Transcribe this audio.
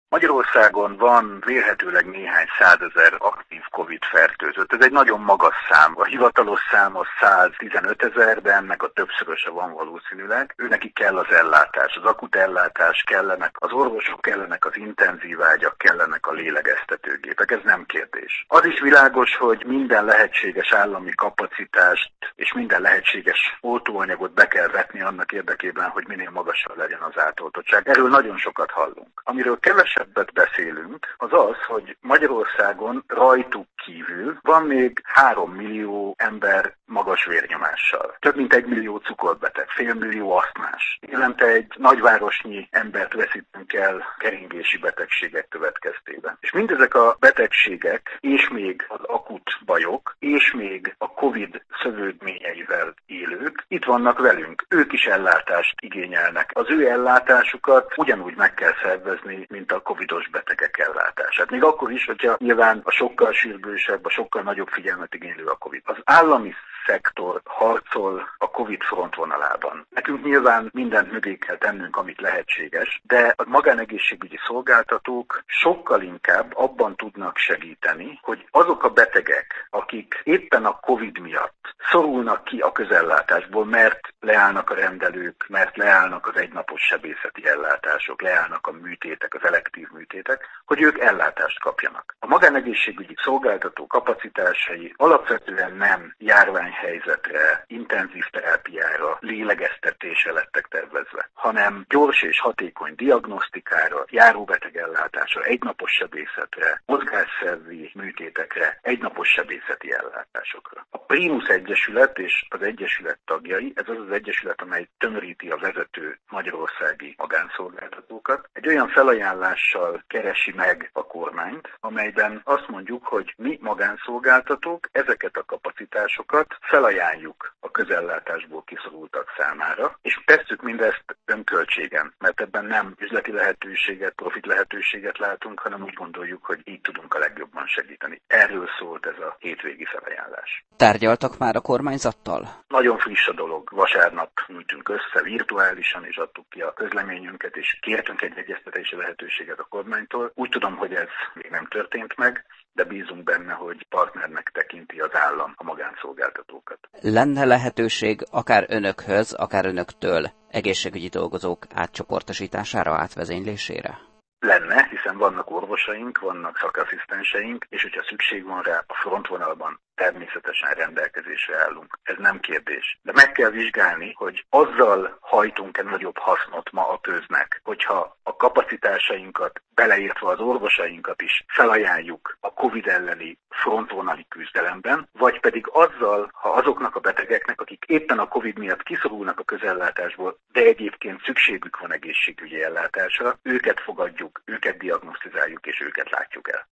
Magyarországon van vélhetőleg néhány százezer aktív Covid fertőzött. Ez egy nagyon magas szám. A hivatalos szám az 115 000, de ennek a többszöröse van valószínűleg. Őnekik kell az ellátás, az akut ellátás, kellenek az orvosok, kellenek az intenzív ágyak, kellenek a lélegeztetőgépek. Ez nem kérdés. Az is világos, hogy minden lehetséges állami kapacitást és minden lehetséges oltóanyagot be kell vetni annak érdekében, hogy minél magasabb legyen az átoltottság. Erről nagyon sokat hallunk. Amiről kevesebbet beszélünk, az az, hogy Magyarországon rajtuk kívül van még 3 millió ember magas vérnyomással. Több mint 1 millió cukorbeteg, fél millió asztmás. Évente egy nagyvárosnyi embert veszítünk el keringési betegségek következtében. És mindezek a betegségek, és még az akut bajok, és még a Covid szövődményeivel élők itt vannak velünk. Ők is ellátást igényelnek. Az ő ellátásukat ugyanúgy meg kell szervezni, mint a covidos betegek ellátását. Még akkor is, hogyha nyilván a sokkal sürgősebb, a sokkal nagyobb figyelmet igénylő a Covid. Az állami szektor harcol a Covid frontvonalában. Nekünk nyilván mindent mögé kell tennünk, amit lehetséges, de a magánegészségügyi szolgáltatók sokkal inkább abban tudnak segíteni, hogy azok a betegek, akik éppen a Covid miatt szorulnak ki a közellátásból, mert leállnak a rendelők, mert leállnak az egynapos sebészeti ellátások, leállnak a műtétek, az elektív műtétek, hogy ők ellátást kapjanak. A magánegészségügyi szolgáltató kapacitásai alapvetően nem járványhelyzetre, intenzív terápiára, lélegeztetésre lettek tervezve, hanem gyors és hatékony diagnosztikára, járóbetegellátásra, egynapos sebészetre, mozgásszervi műtétekre, egynapos sebészeti ellátásokra. A Primus Egyesület és az Egyesület tagjai, ez az egyesület, amely tömöríti a vezető magyarországi magánszolgáltatókat, egy olyan felajánlással keresi meg a kormányt, amelyben azt mondjuk, hogy mi magánszolgáltatók ezeket a kapacitásokat felajánljuk a közellátásból kiszorultak számára, és tesszük mindezt önköltségen, mert ebben nem üzleti lehetőséget, profit lehetőséget látunk, hanem úgy gondoljuk, hogy így tudunk a legjobban segíteni. Erről szólt ez a hétvégi felajánlás. Tárgyaltak már a kormányzattal? Nagyon friss a dolog. Vasárnap ültünk össze virtuálisan, és adtuk ki a közleményünket, és kértünk egy egyeztetési lehetőséget a kormánytól. Úgy tudom, hogy ez még nem történt meg, de bízunk benne, hogy partnernek tekinti az állam a magánszolgáltatókat. Lenne lehetőség akár önökhöz, akár önöktől egészségügyi dolgozók átcsoportosítására, átvezénylésére? Lenne, hiszen vannak orvosaink, vannak szakasszisztenseink, és hogyha szükség van rá, a frontvonalban természetesen rendelkezésre állunk. Ez nem kérdés. De meg kell vizsgálni, hogy azzal hajtunk-e nagyobb hasznot ma a köznek, hogyha a kapacitásainkat, beleértve az orvosainkat is felajánljuk a Covid elleni frontvonali küzdelemben, vagy pedig azzal, ha azoknak a betegeknek, akik éppen a Covid miatt kiszorulnak a közellátásból, de egyébként szükségük van egészségügyi ellátásra, őket fogadjuk, őket diagnosztizáljuk és őket látjuk el.